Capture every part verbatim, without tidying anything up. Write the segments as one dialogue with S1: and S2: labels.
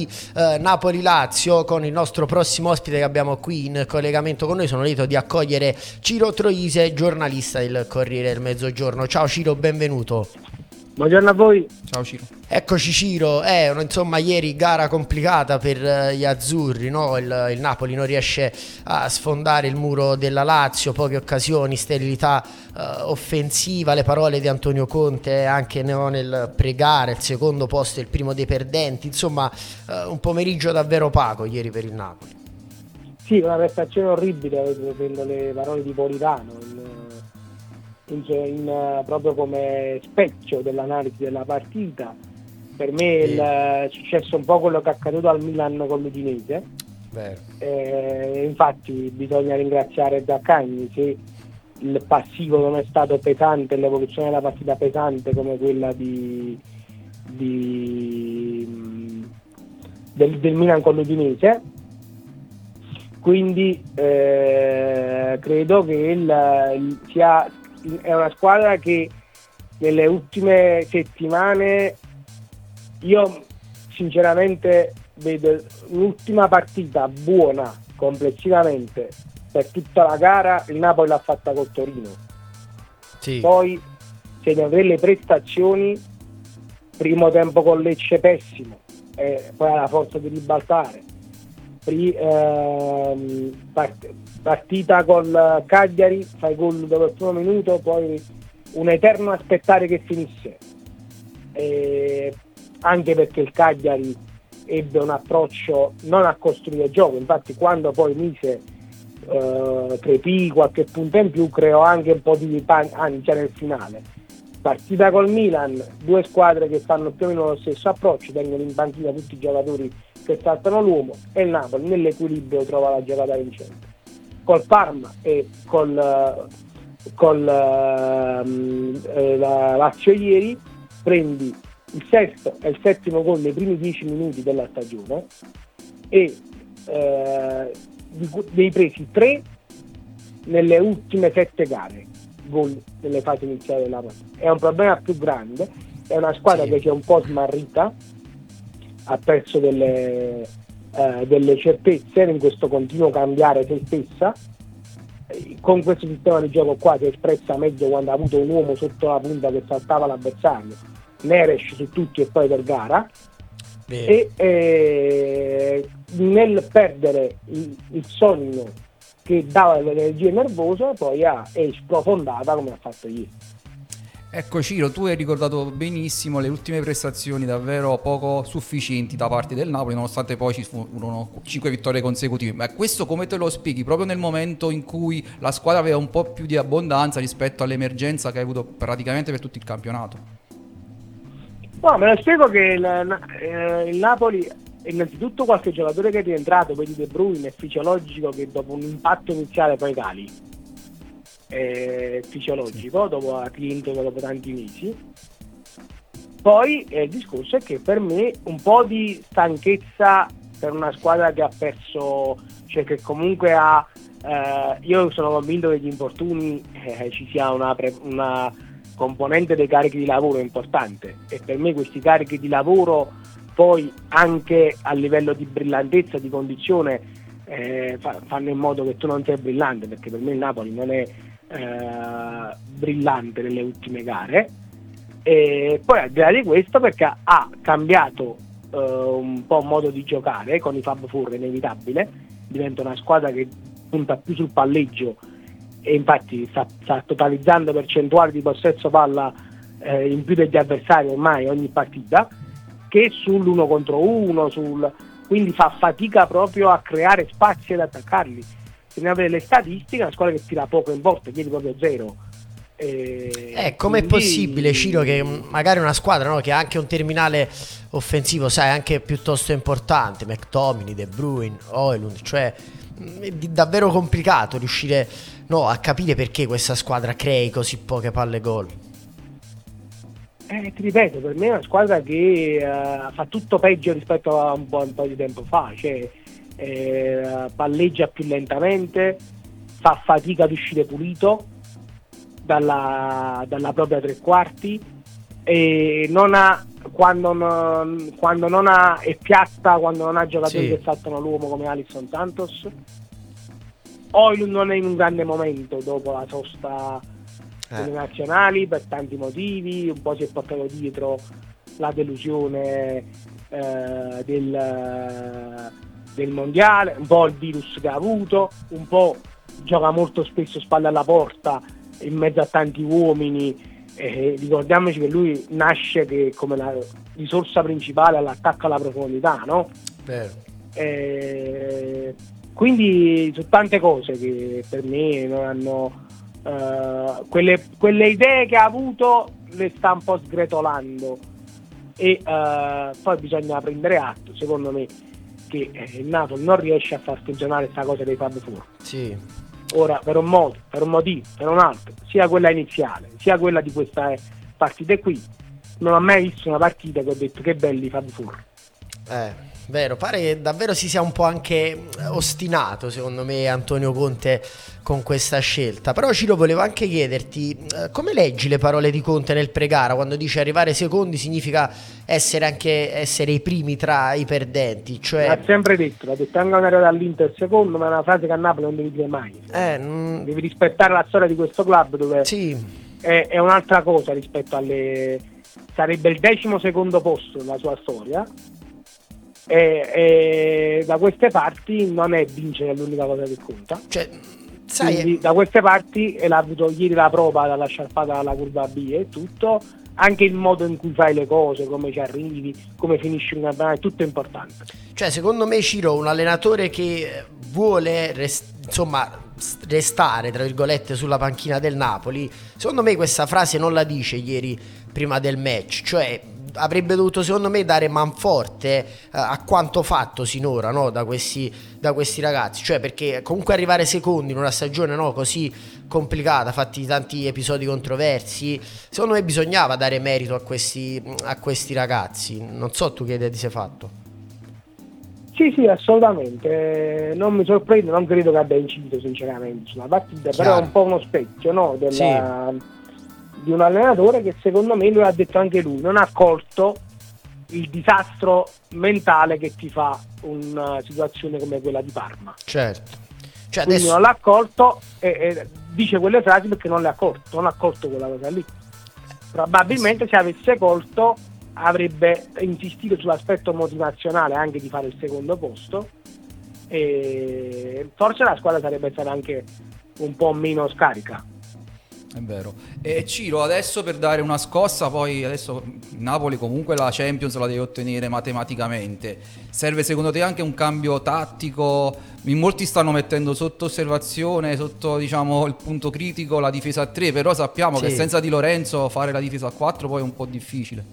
S1: di eh, Napoli-Lazio con il nostro prossimo ospite che abbiamo qui in collegamento con noi. Sono lieto di accogliere Ciro Troise, giornalista del Corriere del Mezzogiorno. Ciao Ciro, benvenuto.
S2: Buongiorno a voi.
S3: Ciao Ciro.
S1: Eccoci Ciro, eh, insomma ieri gara complicata per gli azzurri, no? il, il Napoli non riesce a sfondare il muro della Lazio, poche occasioni, sterilità uh, offensiva, le parole di Antonio Conte anche no, nel pregare il secondo posto, il primo dei perdenti, insomma uh, un pomeriggio davvero opaco ieri per il Napoli.
S2: Sì, una prestazione orribile, prendo le parole di Politano, in, in, in, proprio come specchio dell'analisi della partita. Per me il, è successo un po' quello che è accaduto al Milan con l'Udinese. Eh, infatti bisogna ringraziare Zaccagni se il passivo non è stato pesante, l'evoluzione della partita pesante come quella di, di del, del Milan con l'Udinese. Quindi eh, credo che il, il, sia è una squadra che nelle ultime settimane io sinceramente vedo l'ultima partita buona complessivamente per tutta la gara, il Napoli l'ha fatta col Torino.
S1: Sì. Poi
S2: se ne avrei le prestazioni, primo tempo con Lecce pessimo, e poi ha la forza di ribaltare. Pri, ehm, part, partita col Cagliari, fai gol dopo il primo minuto, poi un eterno aspettare che finisse. E anche perché il Cagliari ebbe un approccio non a costruire gioco, infatti quando poi mise eh, Crepì qualche punto in più creò anche un po' di pancia nel finale. Partita col Milan, due squadre che fanno più o meno lo stesso approccio, tengono in banchina tutti i giocatori che saltano l'uomo, e il Napoli nell'equilibrio trova la giocata vincente. Col Parma e col, col eh, la Lazio ieri prendi il sesto e il settimo gol nei primi dieci minuti della stagione e eh, dei presi tre nelle ultime sette gare, gol nelle fasi iniziali della partita. È un problema più grande, è una squadra sì. che si è un po' smarrita, ha perso delle, eh, delle certezze in questo continuo cambiare se stessa. Con questo sistema di gioco qua si è espressa meglio quando ha avuto un uomo sotto la punta che saltava l'avversario, Neres su tutti e poi per gara. Bene. E eh, nel perdere il, il sogno che dava le energie nervose poi ha, è sprofondata come ha fatto ieri.
S3: Ecco Ciro, tu hai ricordato benissimo le ultime prestazioni davvero poco sufficienti da parte del Napoli, nonostante poi ci furono cinque vittorie consecutive. Ma questo come te lo spieghi? Proprio nel momento in cui la squadra aveva un po' più di abbondanza rispetto all'emergenza che hai avuto praticamente per tutto il campionato?
S2: No, me lo spiego che il, eh, il Napoli, innanzitutto qualche giocatore che è rientrato, vedi De Bruyne, è fisiologico che dopo un impatto iniziale poi cali. È fisiologico, dopo la cliente dopo tanti mesi. Poi eh, il discorso è che per me un po' di stanchezza per una squadra che ha perso, cioè che comunque ha eh, io sono convinto che gli infortuni eh, ci sia una, pre, una componente dei carichi di lavoro importante, e per me questi carichi di lavoro poi anche a livello di brillantezza, di condizione eh, fa, fanno in modo che tu non sia brillante, perché per me il Napoli non è Eh, brillante nelle ultime gare. E poi al di là di questo, perché ha cambiato eh, un po' modo di giocare con i Fab Four, inevitabile, diventa una squadra che punta più sul palleggio e infatti sta, sta totalizzando percentuali di possesso palla eh, in più degli avversari ormai ogni partita, che sull'uno contro uno, sul, quindi fa fatica proprio a creare spazi ed attaccarli. Se ne avere le statistiche, una squadra che tira poco in porta, chiedi proprio zero.
S1: E eh, com'è quindi... possibile, Ciro, che magari una squadra, no, che ha anche un terminale offensivo, sai, anche piuttosto importante, McTominay, De Bruyne, Højlund, cioè è davvero complicato riuscire no, a capire perché questa squadra crei così poche palle gol.
S2: Eh, ti ripeto, per me è una squadra che uh, fa tutto peggio rispetto a un po', un po' di tempo fa, cioè Eh, palleggia più lentamente, fa fatica ad uscire pulito dalla, dalla propria tre quarti, e non ha quando non, quando non ha è piatta, quando non ha giocatori
S1: Sì.
S2: che saltano l'uomo come Alisson Santos, o non è in un grande momento dopo la sosta delle
S1: Eh.
S2: nazionali per tanti motivi, un po' si è portato dietro la delusione eh, del, del mondiale, un po' il virus che ha avuto, un po' gioca molto spesso spalle alla porta in mezzo a tanti uomini. Eh, ricordiamoci che lui nasce che come la risorsa principale all'attacco alla profondità, no?
S1: Vero.
S2: Eh, quindi su tante cose che per me non hanno eh, quelle, quelle idee che ha avuto le sta un po' sgretolando e eh, poi bisogna prendere atto, secondo me, che eh, il Napoli non riesce a far funzionare questa cosa dei Fab Four.
S1: Sì.
S2: Ora, per un modo, per un motivo, per un altro, sia quella iniziale, sia quella di questa partita qui, non ho mai visto una partita che ho detto che belli Fab Four.
S1: Eh, vero, pare che davvero si sia un po' anche ostinato, secondo me, Antonio Conte con questa scelta. Però Ciro, volevo anche chiederti eh, come leggi le parole di Conte nel pre-gara quando dice arrivare secondi significa essere anche essere i primi tra i perdenti, cioè
S2: L'ha sempre detto, l'ha detto anche quando era dall'Inter secondo, ma è una frase che a Napoli non devi dire mai.
S1: eh, mm,
S2: Devi rispettare la storia di questo club dove
S1: sì,
S2: è, è un'altra cosa rispetto alle... sarebbe il decimo secondo posto nella sua storia. E, e da queste parti non è vincere l'unica cosa che conta.
S1: cioè, sai,
S2: Quindi da queste parti, e l'ha avuto ieri la prova dalla sciarpata alla curva B e tutto, anche il modo in cui fai le cose, come ci arrivi, come finisci un campionato, è tutto importante.
S1: cioè, secondo me, Ciro, un allenatore che vuole rest- insomma restare tra virgolette sulla panchina del Napoli, secondo me questa frase non la dice ieri prima del match, cioè avrebbe dovuto secondo me dare manforte eh, a quanto fatto sinora, no? da, questi, da questi ragazzi, cioè perché comunque arrivare secondi in una stagione, no, così complicata, fatti tanti episodi controversi, secondo me bisognava dare merito a questi, a questi ragazzi. Non so tu che idea ti sei fatto.
S2: Sì, sì, assolutamente. Non mi sorprende, non credo che abbia inciso sinceramente sulla partita,
S1: Chiaro.
S2: però è un po' uno specchio, no? Della, di un allenatore che secondo me, lo ha detto anche lui, non ha colto il disastro mentale che ti fa una situazione come quella di Parma.
S1: Certo. Cioè
S2: Quindi
S1: adesso
S2: non l'ha colto e, e dice quelle frasi perché non le ha colto, non ha colto quella cosa lì. Probabilmente se avesse colto avrebbe insistito sull'aspetto motivazionale anche di fare il secondo posto e forse la squadra sarebbe stata anche un po' meno scarica.
S3: È vero. E Ciro, adesso per dare una scossa, poi adesso Napoli comunque la Champions la deve ottenere matematicamente. Serve secondo te anche un cambio tattico? In molti stanno mettendo sotto osservazione, sotto diciamo il punto critico la difesa a tre, però sappiamo
S1: Sì.
S3: che senza Di Lorenzo fare la difesa a quattro poi è un po' difficile.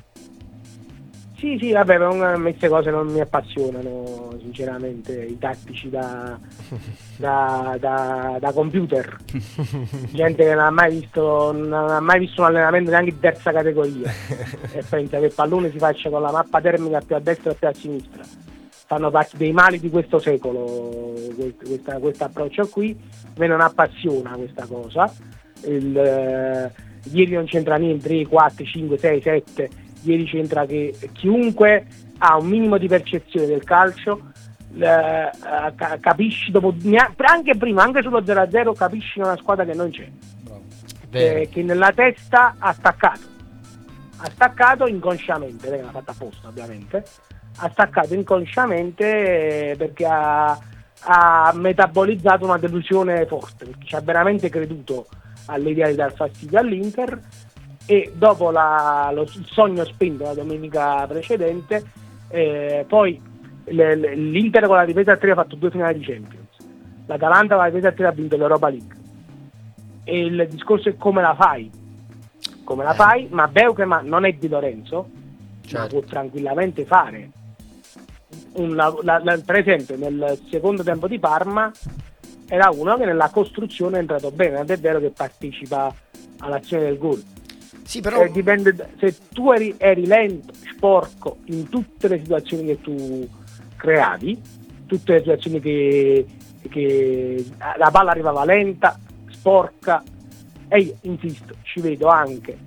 S2: Sì, sì, vabbè, ma a me queste cose non mi appassionano, sinceramente, i tattici da, da, da, da computer. Gente che non ha mai visto, non ha mai visto un allenamento neanche di terza categoria e pensa che il pallone si faccia con la mappa termica più a destra e più a sinistra. Fanno parte dei mali di questo secolo, questo approccio qui. A me non appassiona questa cosa. Il, eh, ieri non c'entra niente, tre, quattro, cinque, sei, sette. Ieri c'entra che chiunque ha un minimo di percezione del calcio eh, capisci dopo, anche prima, anche sullo zero a zero capisci una squadra che non c'è, eh, che nella testa ha staccato ha staccato inconsciamente, lei l'ha fatta apposta ovviamente, ha staccato inconsciamente perché ha, ha metabolizzato una delusione forte, perché ci ha veramente creduto all'idea di dar fastidio all'Inter. E dopo la, lo, il sogno spento la domenica precedente, eh, poi le, le, l'Inter con la difesa a tre ha fatto due finali di Champions, l'Atalanta con la difesa a tre ha vinto l'Europa League, e il discorso è come la fai, come la
S1: eh.
S2: fai, ma Beukeman non è Di Lorenzo,
S1: certo.
S2: ma può tranquillamente fare un, la, la, per esempio nel secondo tempo di Parma era uno che nella costruzione è entrato bene, non è vero che partecipa all'azione del gol.
S1: Sì, però
S2: Eh, dipende da- se tu eri, eri lento, sporco in tutte le situazioni che tu creavi, tutte le situazioni che, che la palla arrivava lenta, sporca, e io insisto, ci vedo anche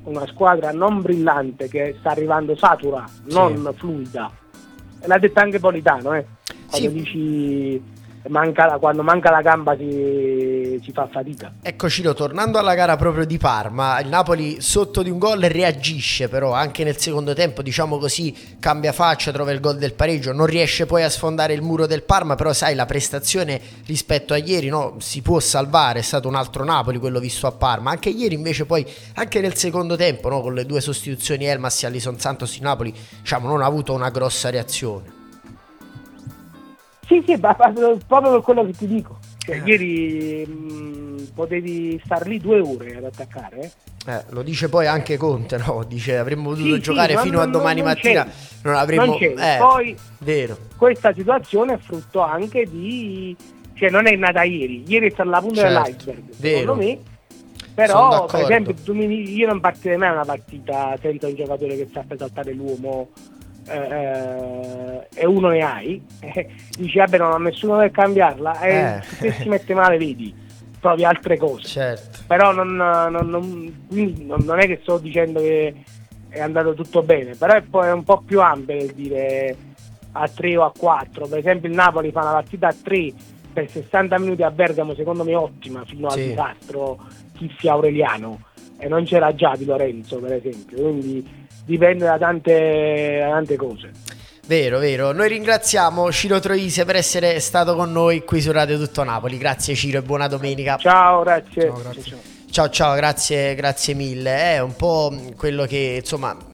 S2: una squadra non brillante, che sta arrivando satura, non
S1: sì.
S2: fluida. E l'ha detto anche Politano, eh. Quando
S1: Sì.
S2: dici manca la, quando manca la gamba si, si fa fatica.
S1: Ecco Ciro, tornando alla gara proprio di Parma, il Napoli sotto di un gol reagisce, però anche nel secondo tempo, diciamo così, cambia faccia, trova il gol del pareggio, non riesce poi a sfondare il muro del Parma, però sai, la prestazione rispetto a ieri, no, si può salvare, è stato un altro Napoli quello visto a Parma. Anche ieri invece poi, anche nel secondo tempo, no, con le due sostituzioni Elmas e Alisson Santos, il Napoli, diciamo, non ha avuto una grossa reazione.
S2: Sì, sì, ma, ma, proprio per quello che ti dico. Cioè,
S1: Eh.
S2: ieri mh, potevi star lì due ore ad attaccare, eh?
S1: Eh, lo dice poi anche Conte, no? Dice avremmo potuto
S2: Sì, sì,
S1: giocare
S2: non-
S1: fino a
S2: non-
S1: domani
S2: non
S1: mattina,
S2: c'è.
S1: non avremmo...
S2: Non c'è.
S1: Eh,
S2: Poi
S1: vero.
S2: questa situazione è frutto anche di... cioè non è nata ieri, ieri è stata la punta
S1: Certo,
S2: dell'iceberg,
S1: vero.
S2: secondo me.
S1: Sono
S2: Però,
S1: d'accordo.
S2: per esempio, tu mi- io non partirei mai una partita senza un giocatore che sa saltare l'uomo eh, e uno ne hai, eh, dici vabbè non ho nessuno per cambiarla, e
S1: Eh.
S2: se si mette male vedi, provi altre cose.
S1: Certo.
S2: Però non, non, non, quindi non, non è che sto dicendo che è andato tutto bene, però è poi un po' più ampio nel dire a tre o a quattro. Per esempio il Napoli fa una partita a tre per sessanta minuti a Bergamo, secondo me ottima, fino al
S1: Sì.
S2: disastro Chiffi Aureliano, e non c'era già Di Lorenzo per esempio, quindi dipende da tante, da tante cose.
S1: Vero, vero. Noi ringraziamo Ciro Troise per essere stato con noi qui su Radio Tutto Napoli. Grazie Ciro e buona domenica.
S2: Ciao, grazie.
S3: Ciao, grazie.
S2: Ciao, ciao.
S1: Ciao ciao, grazie, grazie mille. È un po' quello che insomma